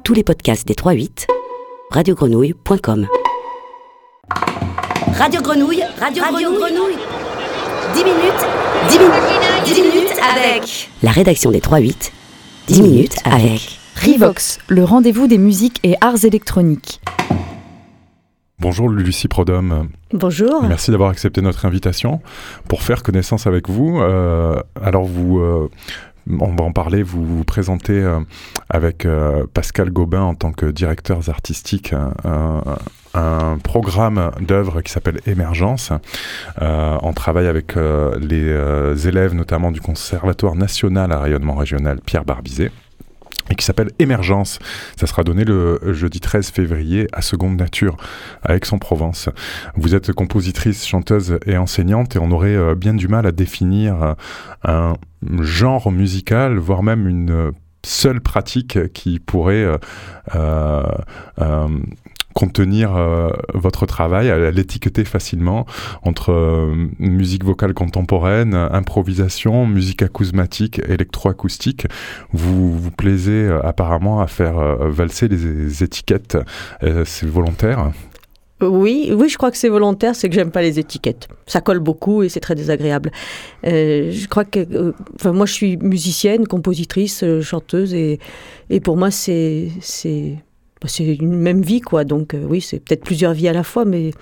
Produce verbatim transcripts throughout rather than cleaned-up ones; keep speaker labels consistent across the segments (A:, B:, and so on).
A: Tous les podcasts des trois huit, radio grenouille point com. Radio Grenouille, Radio, Radio Grenouille. Grenouille. dix minutes, dix minutes, dix minutes avec la rédaction des trois huit, dix minutes avec
B: Rivox, le rendez-vous des musiques et arts électroniques.
C: Bonjour Lucie Prodhomme.
B: Bonjour.
C: Merci d'avoir accepté notre invitation pour faire connaissance avec vous. Euh, alors vous, euh, on va en parler, vous vous présentez euh, avec euh, Pascal Gobin en tant que directeur artistique euh, un programme d'œuvres qui s'appelle Émergence. Euh, on travaille avec euh, les euh, élèves notamment du Conservatoire national à rayonnement régional Pierre Barbizet, et qui s'appelle Émergence. Ça sera donné le jeudi treize février à Seconde Nature, à Aix-en-Provence. Vous êtes compositrice, chanteuse et enseignante, et on aurait euh, bien du mal à définir euh, un genre musical, voire même une seule pratique qui pourrait euh, euh, euh, contenir euh, votre travail, à l'étiqueter facilement entre euh, musique vocale contemporaine, improvisation, musique acousmatique, électroacoustique. Vous vous plaisez euh, apparemment à faire euh, valser les, les étiquettes. Euh, c'est volontaire ?
B: Oui, oui, je crois que c'est volontaire, c'est que j'aime pas les étiquettes. Ça colle beaucoup et c'est très désagréable. Euh, je crois que, euh, enfin, moi, je suis musicienne, compositrice, euh, chanteuse, et, et pour moi, c'est, c'est, bah, c'est une même vie, quoi. Donc, euh, oui, c'est peut-être plusieurs vies à la fois, mais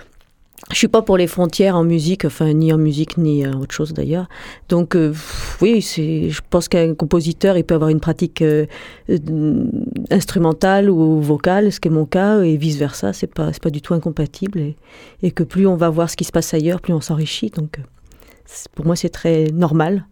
B: je suis pas pour les frontières en musique, enfin, ni en musique, ni euh, autre chose d'ailleurs. Donc, euh, oui, c'est, je pense qu'un compositeur, il peut avoir une pratique euh, euh, instrumentale ou vocale, ce qui est mon cas, et vice-versa, c'est pas, c'est pas du tout incompatible. Et, et que plus on va voir ce qui se passe ailleurs, plus on s'enrichit. Donc, euh, pour moi, c'est très normal.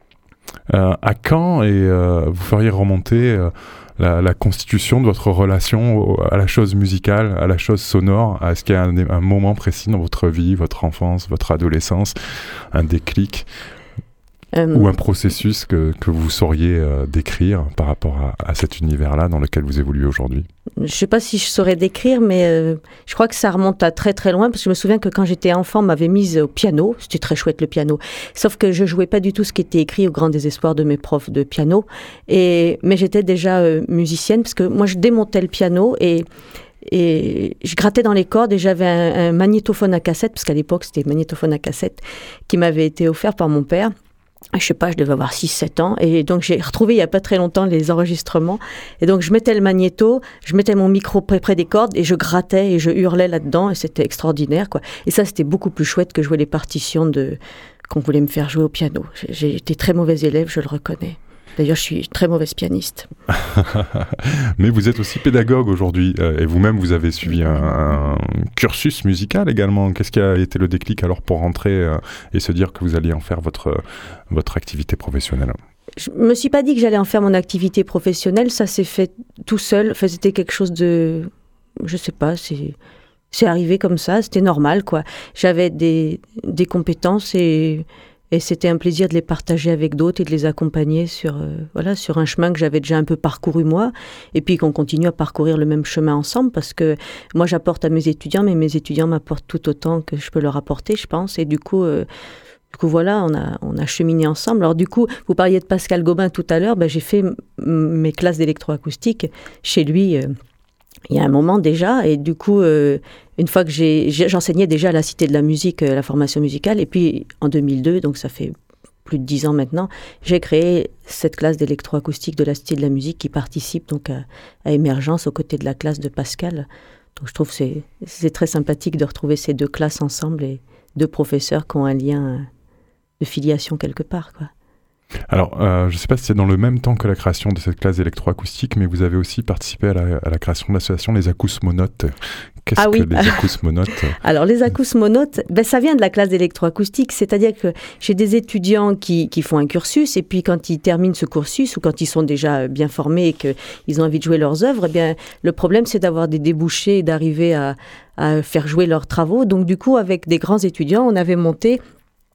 C: Euh, à quand, et euh, vous feriez remonter euh, la, la constitution de votre relation au, à la chose musicale, à la chose sonore? Est-ce qu'il y a un, un moment précis dans votre vie, votre enfance, votre adolescence, un déclic euh, ou un processus que, que vous sauriez euh, décrire par rapport à, à cet univers-là dans lequel vous évoluez aujourd'hui?
B: Je ne sais pas si je saurais décrire, mais euh, je crois que ça remonte à très très loin, parce que je me souviens que quand j'étais enfant, on m'avait mise au piano. C'était très chouette, le piano. Sauf que je jouais pas du tout ce qui était écrit, au grand désespoir de mes profs de piano. Et, mais j'étais déjà euh, musicienne, parce que moi je démontais le piano et... Et je grattais dans les cordes et j'avais un, un magnétophone à cassette, parce qu'à l'époque c'était un magnétophone à cassette qui m'avait été offert par mon père. Je sais pas, je devais avoir six sept ans. Et donc j'ai retrouvé il y a pas très longtemps les enregistrements. Et donc je mettais le magnéto, je mettais mon micro près, près des cordes et je grattais et je hurlais là-dedans. Et c'était extraordinaire, quoi. Et ça, c'était beaucoup plus chouette que jouer les partitions de... qu'on voulait me faire jouer au piano. J'ai, j'ai été très mauvais élève, je le reconnais. D'ailleurs, je suis très mauvaise pianiste.
C: Mais vous êtes aussi pédagogue aujourd'hui, euh, et vous-même, vous avez suivi un, un cursus musical également. Qu'est-ce qui a été le déclic alors pour rentrer euh, et se dire que vous alliez en faire votre, votre activité professionnelle?
B: Je me suis pas dit que j'allais en faire mon activité professionnelle. Ça s'est fait tout seul. Enfin, c'était quelque chose de... Je sais pas, c'est... C'est arrivé comme ça, c'était normal, quoi. J'avais des, des compétences et... Et c'était un plaisir de les partager avec d'autres et de les accompagner sur, euh, voilà, sur un chemin que j'avais déjà un peu parcouru moi. Et puis qu'on continue à parcourir le même chemin ensemble, parce que moi j'apporte à mes étudiants, mais mes étudiants m'apportent tout autant que je peux leur apporter, je pense. Et du coup, euh, du coup voilà, on a, on a cheminé ensemble. Alors du coup, vous parliez de Pascal Gobin tout à l'heure, ben, j'ai fait m- mes classes d'électroacoustique chez lui euh, il y a un moment déjà. Et du coup... Euh, Une fois que j'ai, j'enseignais déjà à la Cité de la Musique, la formation musicale, et puis en deux mille deux, donc ça fait plus de dix ans maintenant, j'ai créé cette classe d'électroacoustique de la Cité de la Musique qui participe donc à, à Émergence aux côtés de la classe de Pascal. Donc je trouve que c'est, c'est très sympathique de retrouver ces deux classes ensemble et deux professeurs qui ont un lien de filiation quelque part, quoi.
C: Alors, euh, je ne sais pas si c'est dans le même temps que la création de cette classe électroacoustique, mais vous avez aussi participé à la, à la création de l'association Les Acousmonautes. Qu'est-ce
B: ah
C: que
B: oui.
C: les Acousmonautes?
B: Alors, les Acousmonautes, ben, ça vient de la classe d'électroacoustique, c'est-à-dire que j'ai des étudiants qui, qui font un cursus, et puis quand ils terminent ce cursus, ou quand ils sont déjà bien formés et qu'ils ont envie de jouer leurs œuvres, eh bien, le problème, c'est d'avoir des débouchés et d'arriver à, à faire jouer leurs travaux. Donc, du coup, avec des grands étudiants, on avait monté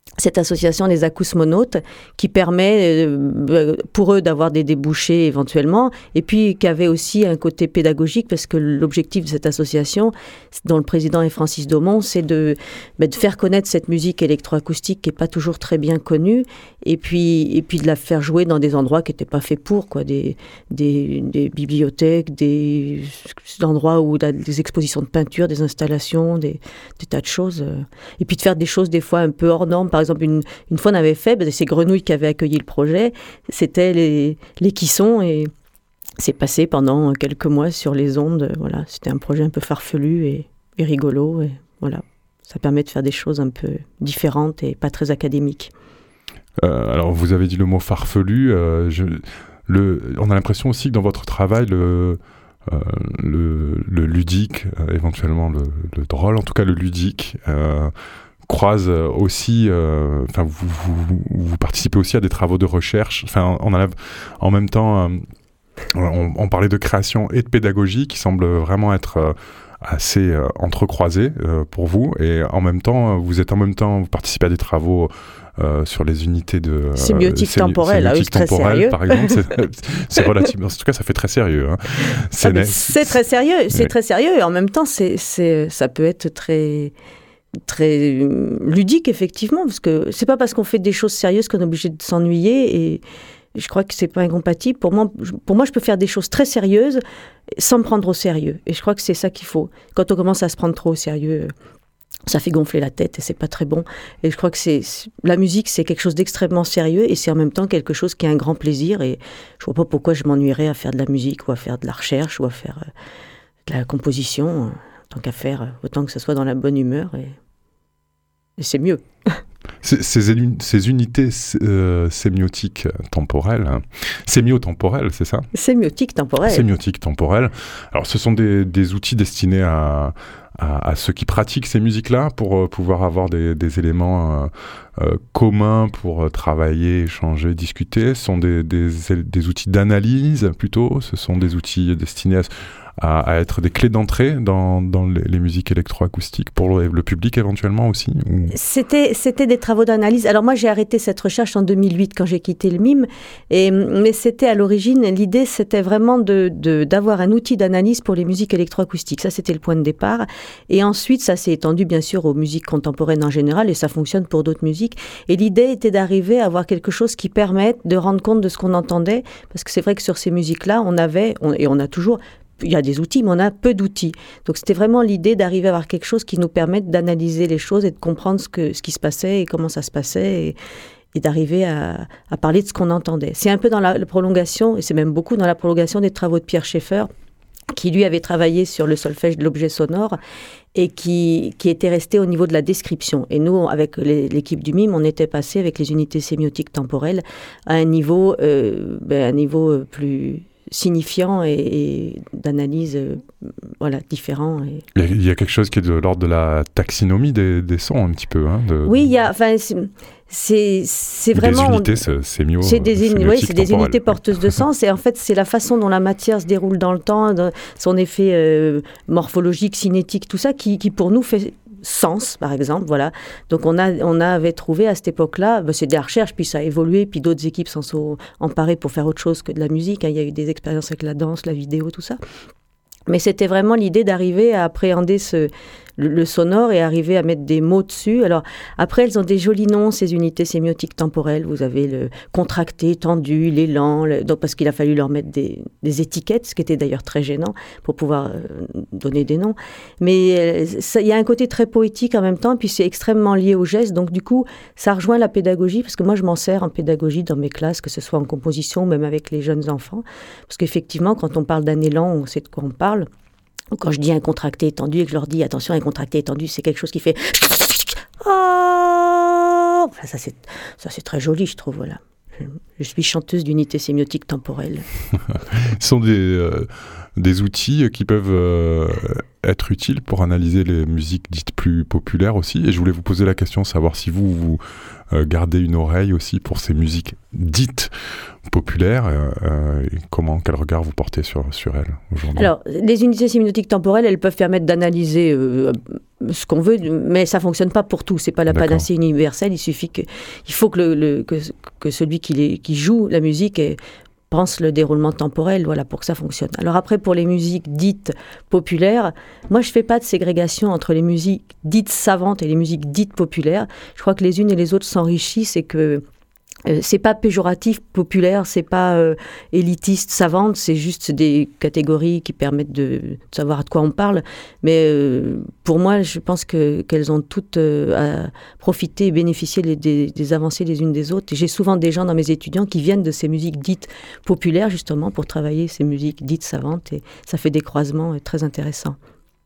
B: cette association des acousmonautes qui permet euh, pour eux d'avoir des débouchés éventuellement, et puis qui avait aussi un côté pédagogique, parce que l'objectif de cette association, dont le président est Francis Daumont, c'est de, bah, de faire connaître cette musique électroacoustique qui n'est pas toujours très bien connue, et puis, et puis de la faire jouer dans des endroits qui n'étaient pas faits pour, quoi, des, des, des bibliothèques, des, des endroits où il y a des expositions de peinture, des installations, des, des tas de choses, et puis de faire des choses des fois un peu hors normes. Par exemple, une, une fois on avait fait, ben, ces grenouilles qui avaient accueilli le projet, c'était les, les Kissons, et c'est passé pendant quelques mois sur les ondes. Voilà, c'était un projet un peu farfelu et, et rigolo, et voilà, ça permet de faire des choses un peu différentes et pas très académiques.
C: Euh, alors vous avez dit le mot farfelu, euh, je, le, on a l'impression aussi que dans votre travail, le... Euh, le, le ludique, euh, éventuellement le, le drôle, en tout cas le ludique, euh, croise aussi, enfin euh, vous, vous, vous participez aussi à des travaux de recherche. Enfin, on a en même temps, euh, on, on parlait de création et de pédagogie qui semblent vraiment être euh, assez euh, entrecroisés euh, pour vous, et en même temps, vous êtes en même temps, vous participez à des travaux Euh, sur les unités de euh,
B: sémiotique sémi- temporelle, sémiotique
C: ah oui, temporelle, par exemple, c'est, c'est relativement, en tout cas, ça fait très sérieux. Hein.
B: C'est, ah, c'est très sérieux, c'est oui. très sérieux, et en même temps, c'est, c'est, ça peut être très, très ludique, effectivement, parce que c'est pas parce qu'on fait des choses sérieuses qu'on est obligé de s'ennuyer, et je crois que c'est pas incompatible. Pour moi, pour moi, je peux faire des choses très sérieuses sans me prendre au sérieux, et je crois que c'est ça qu'il faut. Quand on commence à se prendre trop au sérieux, ça fait gonfler la tête et c'est pas très bon. Et je crois que c'est, la musique, c'est quelque chose d'extrêmement sérieux, et c'est en même temps quelque chose qui est un grand plaisir, et je vois pas pourquoi je m'ennuierais à faire de la musique ou à faire de la recherche ou à faire euh, de la composition, euh, tant qu'à faire, autant que ce soit dans la bonne humeur, et, et c'est mieux.
C: Ces, ces, ces unités euh, sémiotiques temporelles, hein. sémiotemporelles, c'est ça ?
B: Sémiotique temporelle.
C: Sémiotique temporelle. Alors, ce sont des, des outils destinés à, à, à ceux qui pratiquent ces musiques-là pour euh, pouvoir avoir des, des éléments euh, euh, communs pour euh, travailler, échanger, discuter. Ce sont des, des, des outils d'analyse plutôt. Ce sont des outils destinés à À, à être des clés d'entrée dans, dans les, les musiques électroacoustiques pour le, le public éventuellement aussi ou...
B: c'était, c'était des travaux d'analyse. Alors moi j'ai arrêté cette recherche en deux mille huit quand j'ai quitté le mime, et, mais c'était à l'origine, l'idée c'était vraiment de, de, d'avoir un outil d'analyse pour les musiques électroacoustiques. Ça c'était le point de départ, et ensuite ça s'est étendu bien sûr aux musiques contemporaines en général, et ça fonctionne pour d'autres musiques, et l'idée était d'arriver à avoir quelque chose qui permette de rendre compte de ce qu'on entendait, parce que c'est vrai que sur ces musiques-là on avait, on, et on a toujours, il y a des outils, mais on a peu d'outils. Donc, c'était vraiment l'idée d'arriver à avoir quelque chose qui nous permette d'analyser les choses et de comprendre ce, que, ce qui se passait et comment ça se passait, et, et d'arriver à, à parler de ce qu'on entendait. C'est un peu dans la, la prolongation, et c'est même beaucoup dans la prolongation des travaux de Pierre Schaeffer, qui lui avait travaillé sur le solfège de l'objet sonore et qui, qui était resté au niveau de la description. Et nous, avec les, l'équipe du mime, on était passé avec les unités sémiotiques temporelles à un niveau, euh, ben, un niveau plus signifiant et, et d'analyse euh, voilà, différent. Et...
C: Il y a quelque chose qui est de l'ordre de la taxinomie des, des sons, un petit peu. Hein, de...
B: Oui, il y a... Enfin, c'est, c'est, c'est vraiment...
C: Des unités, c'est, c'est mieux.
B: C'est des, in... oui, c'est des unités porteuses de sens, et en fait, c'est la façon dont la matière se déroule dans le temps, son effet euh, morphologique, cinétique, tout ça, qui, qui pour nous fait... sens, par exemple, voilà. Donc, on, a, on avait trouvé à cette époque-là, ben, c'est de la recherche, puis ça a évolué, puis d'autres équipes s'en sont emparées pour faire autre chose que de la musique. Hein. Il y a eu des expériences avec la danse, la vidéo, tout ça. Mais c'était vraiment l'idée d'arriver à appréhender ce, le, le sonore et arriver à mettre des mots dessus. Alors, après, elles ont des jolis noms, ces unités sémiotiques temporelles. Vous avez le contracté, tendu, l'élan, le, donc parce qu'il a fallu leur mettre des, des étiquettes, ce qui était d'ailleurs très gênant pour pouvoir euh, donner des noms. Mais il y a un côté très poétique en même temps, puis c'est extrêmement lié au geste. Donc, du coup, ça rejoint la pédagogie, parce que moi, je m'en sers en pédagogie dans mes classes, que ce soit en composition, même avec les jeunes enfants. Parce qu'effectivement, quand on parle d'un élan, on sait de quoi on parle. Quand je dis un contracté étendu et que je leur dis attention, un contracté étendu, c'est quelque chose qui fait oh enfin, ça c'est ça c'est très joli, je trouve. Voilà, je, je suis chanteuse d'unité sémiotique temporelle.
C: Ce sont des euh, des outils qui peuvent euh, être utiles pour analyser les musiques dites plus populaires aussi. Et je voulais vous poser la question, savoir si vous, vous euh, gardez une oreille aussi pour ces musiques dites populaires, euh, et comment, quel regard vous portez sur, sur elles aujourd'hui?
B: Alors, les unités sémiotiques temporelles, elles peuvent permettre d'analyser euh, ce qu'on veut, mais ça ne fonctionne pas pour tout. Ce n'est pas la
C: D'accord.
B: panacée universelle. Il suffit que, il faut que, le, le, que, que celui qui, les, qui joue la musique ait, pense le déroulement temporel, voilà, pour que ça fonctionne. Alors après, pour les musiques dites populaires, moi, je ne fais pas de ségrégation entre les musiques dites savantes et les musiques dites populaires. Je crois que les unes et les autres s'enrichissent et que Euh, c'est pas péjoratif, populaire, c'est pas euh, élitiste, savante, c'est juste des catégories qui permettent de, de savoir de quoi on parle. Mais euh, pour moi, je pense que, qu'elles ont toutes euh, à profiter et bénéficier les, des, des avancées les unes des autres. Et j'ai souvent des gens dans mes étudiants qui viennent de ces musiques dites populaires, justement, pour travailler ces musiques dites savantes. Et ça fait des croisements euh, très intéressants.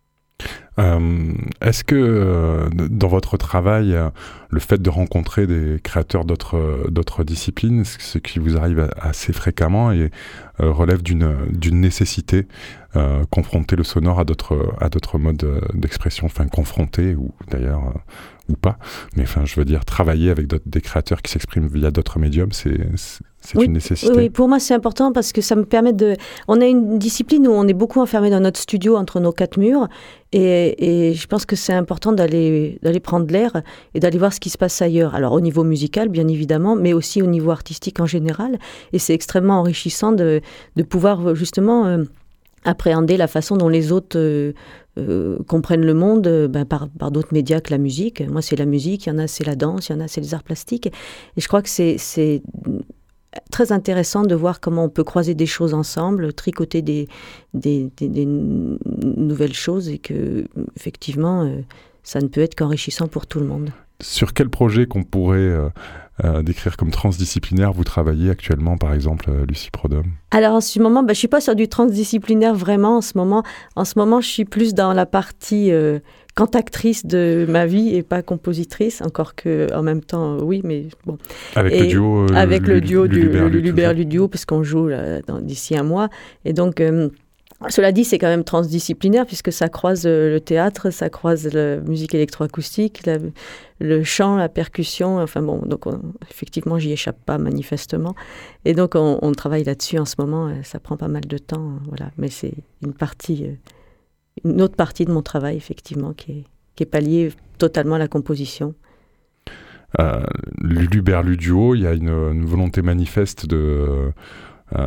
C: Euh, est-ce que euh, dans votre travail, euh, le fait de rencontrer des créateurs d'autres, d'autres disciplines, ce qui vous arrive assez fréquemment et euh, relève d'une, d'une nécessité, euh, confronter le sonore à d'autres, à d'autres modes d'expression, enfin confronter, ou d'ailleurs, euh, ou pas, mais enfin je veux dire travailler avec des créateurs qui s'expriment via d'autres médiums, c'est, c'est, c'est
B: oui,
C: une nécessité.
B: Oui, pour moi c'est important parce que ça me permet de... On a une discipline où on est beaucoup enfermé dans notre studio entre nos quatre murs et, et je pense que c'est important d'aller, d'aller prendre l'air et d'aller voir ce qui se passe ailleurs. Alors au niveau musical bien évidemment, mais aussi au niveau artistique en général, et c'est extrêmement enrichissant de, de pouvoir justement euh, appréhender la façon dont les autres euh, euh, comprennent le monde euh, ben, par, par d'autres médias que la musique. Moi c'est la musique, il y en a c'est la danse, il y en a c'est les arts plastiques, et je crois que c'est... c'est très intéressant de voir comment on peut croiser des choses ensemble, tricoter des, des, des, des nouvelles choses, et que effectivement euh, ça ne peut être qu'enrichissant pour tout le monde.
C: Sur quel projet qu'on pourrait euh, euh, décrire comme transdisciplinaire vous travaillez actuellement, par exemple, euh, Lucie Prodhomme? Alors
B: en ce moment, bah, je ne suis pas sur du transdisciplinaire vraiment en ce moment. En ce moment, je suis plus dans la partie euh, cantatrice de ma vie et pas compositrice, encore que en même temps, euh, oui, mais bon.
C: Avec
B: et
C: le duo euh,
B: Avec le, le duo du
C: Luluberlu
B: duo, parce qu'on joue là, dans, d'ici un mois. Et donc... Euh, Cela dit, c'est quand même transdisciplinaire puisque ça croise le théâtre, ça croise la musique électroacoustique, la, le chant, la percussion. Enfin bon, donc on, effectivement, j'y échappe pas manifestement. Et donc on, on travaille là-dessus en ce moment. Ça prend pas mal de temps, voilà. Mais c'est une partie, une autre partie de mon travail effectivement qui est, qui est pas liée totalement à la composition.
C: Euh, Luluberlu duo, il y a une, une volonté manifeste de euh,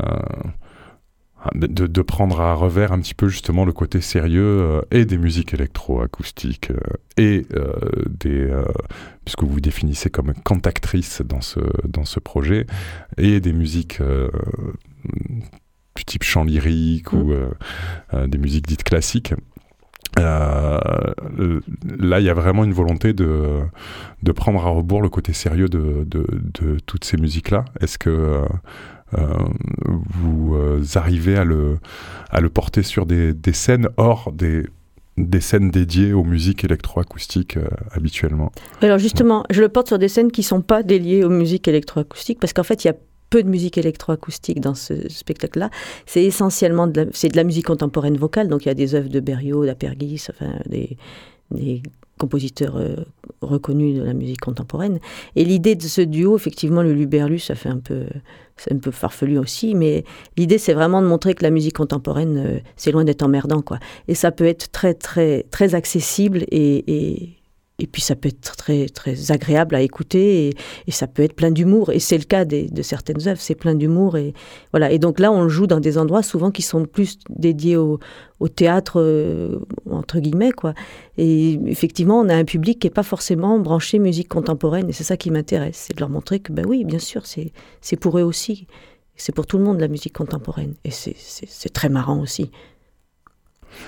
C: De, de prendre à revers un petit peu justement le côté sérieux euh, et des musiques électroacoustiques euh, et euh, des, euh, puisque vous vous définissez comme cantatrice dans ce, dans ce projet, et des musiques euh, du type chant lyrique mmh. ou euh, euh, des musiques dites classiques. Euh, là, il y a vraiment une volonté de, de prendre à rebours le côté sérieux de, de, de toutes ces musiques-là. Est-ce que euh, Euh, vous euh, arrivez à le, à le porter sur des, des scènes hors des, des scènes dédiées aux musiques électroacoustiques euh, habituellement?
B: Alors justement, je le porte sur des scènes qui ne sont pas dédiées aux musiques électroacoustiques, parce qu'en fait, il y a peu de musique électroacoustique dans ce spectacle-là. C'est essentiellement de la, c'est de la musique contemporaine vocale, donc il y a des œuvres de Berriot, d'Apergis, enfin des... des compositeurs euh, reconnus de la musique contemporaine. Et l'idée de ce duo, effectivement, le Luluberlu, ça fait un peu, c'est un peu farfelu aussi, mais l'idée, c'est vraiment de montrer que la musique contemporaine, euh, c'est loin d'être emmerdant, quoi. Et ça peut être très, très, très accessible et, et, et puis ça peut être très, très agréable à écouter et, et ça peut être plein d'humour. Et c'est le cas des, de certaines œuvres, c'est plein d'humour. Et, voilà. Et donc là, on le joue dans des endroits souvent qui sont plus dédiés au, au théâtre, euh, entre guillemets, quoi. Et effectivement, on a un public qui n'est pas forcément branché musique contemporaine. Et c'est ça qui m'intéresse, c'est de leur montrer que, ben oui, bien sûr, c'est, c'est pour eux aussi. C'est pour tout le monde, la musique contemporaine. Et c'est, c'est, c'est très marrant aussi.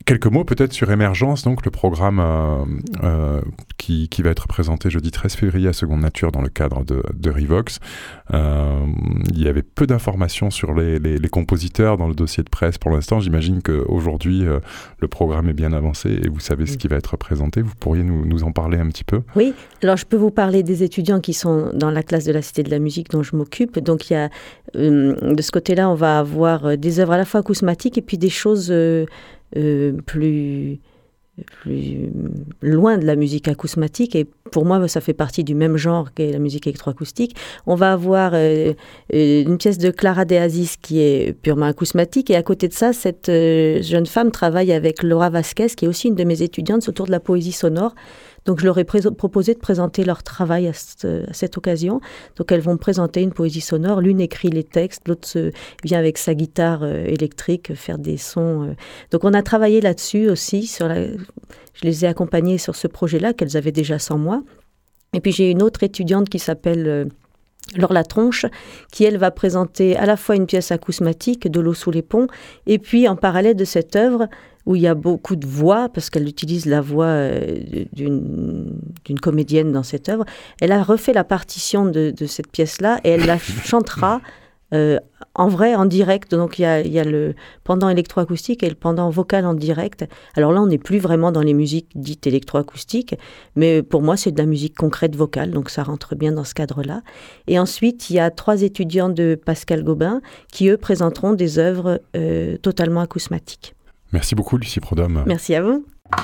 C: quelques mots peut-être sur Émergence, donc le programme euh, euh, qui, qui va être présenté jeudi treize février à Seconde Nature dans le cadre de, de Revox. Euh, il y avait peu d'informations sur les, les, les compositeurs dans le dossier de presse pour l'instant. J'imagine qu'aujourd'hui, euh, le programme est bien avancé et vous savez ce qui va être présenté. Vous pourriez nous, nous en parler un petit peu ?
B: Oui, alors je peux vous parler des étudiants qui sont dans la classe de la Cité de la Musique dont je m'occupe. Donc il y a, euh, de ce côté-là, on va avoir des œuvres à la fois acousmatiques et puis des choses euh, euh, plus... plus loin de la musique acousmatique, et pour moi ça fait partie du même genre qu'est la musique électroacoustique. On va avoir euh, une pièce de Clara de Aziz qui est purement acousmatique, et à côté de ça, cette euh, jeune femme travaille avec Laura Vasquez, qui est aussi une de mes étudiantes, autour de la poésie sonore. Donc je leur ai pré- proposé de présenter leur travail à, ce, à cette occasion. Donc elles vont me présenter une poésie sonore. L'une écrit les textes, l'autre se, vient avec sa guitare euh, électrique faire des sons. Euh. Donc on a travaillé là-dessus aussi. Sur la... Je les ai accompagnées sur ce projet-là qu'elles avaient déjà sans moi. Et puis j'ai une autre étudiante qui s'appelle euh, Laure Latronche, qui elle va présenter à la fois une pièce acousmatique, De l'eau sous les ponts, et puis en parallèle de cette œuvre, où il y a beaucoup de voix, parce qu'elle utilise la voix euh, d'une, d'une comédienne dans cette œuvre. Elle a refait la partition de, de cette pièce-là et elle la chantera euh, en vrai, en direct. Donc il y a, il y a le pendant électroacoustique et le pendant vocal en direct. Alors là, on n'est plus vraiment dans les musiques dites électroacoustiques, mais pour moi, c'est de la musique concrète vocale, donc ça rentre bien dans ce cadre-là. Et ensuite, il y a trois étudiants de Pascal Gobin qui, eux, présenteront des œuvres euh, totalement acousmatiques.
C: Merci beaucoup, Lucie Prodhomme.
B: Merci à vous.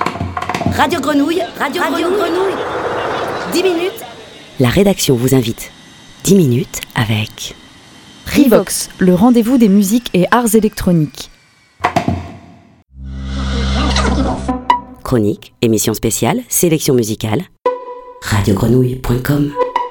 A: Radio Grenouille, Radio, Radio Grenouille. Grenouille. dix minutes. La rédaction vous invite. dix minutes avec
D: Revox, le rendez-vous des musiques et arts électroniques.
A: Chronique, émission spéciale, sélection musicale. radio grenouille point com